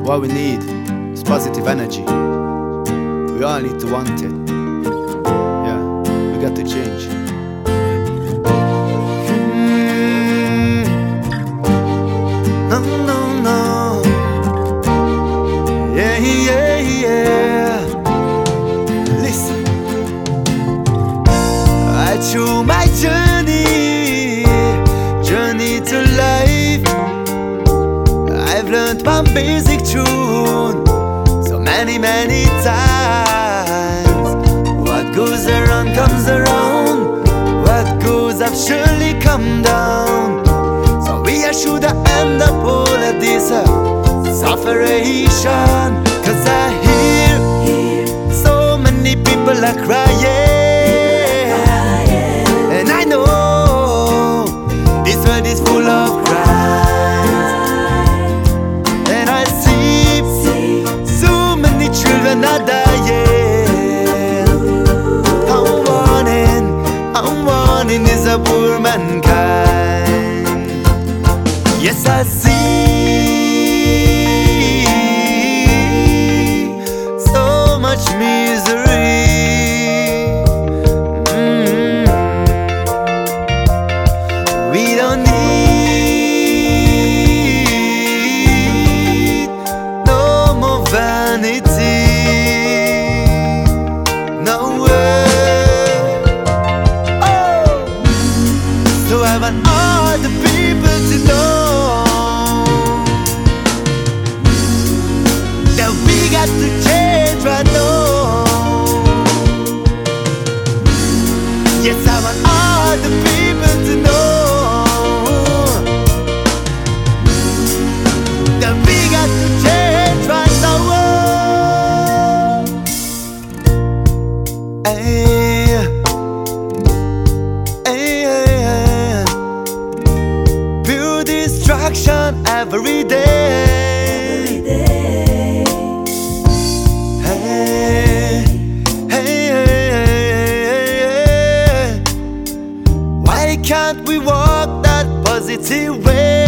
What we need is positive energy. We all need to want it. Yeah, we got to change. No, no, no. Yeah, yeah, yeah. Listen, I through my journey to life, I've learned one basic truth so many times. What goes around comes around. What goes up surely come down. So we should end up all of this sufferation. Cause I hear so many people are crying, and I know this world is full of crime. And I see so many children are dying. I'm warning is a poor mankind. Yes, I see so much misery. We don't need no more vanity. No way. Oh, so I want all the people to know that we got to change right now. Yes, I want all the people to know that we got to change right now. Hey, hey, hey. Pure destruction every day. Hey, hey, hey. Why can't we walk that positive way?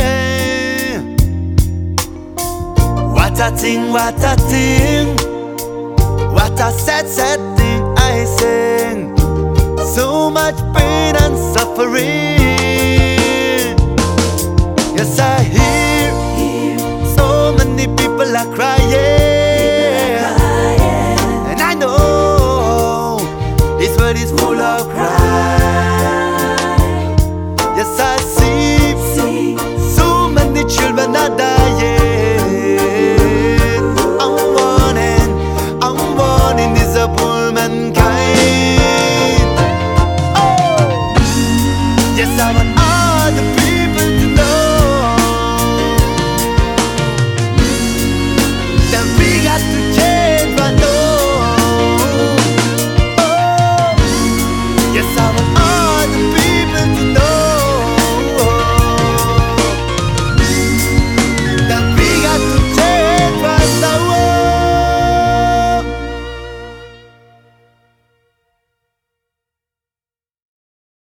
What a thing, what a thing. What a sad thing I sing. So much pain and suffering.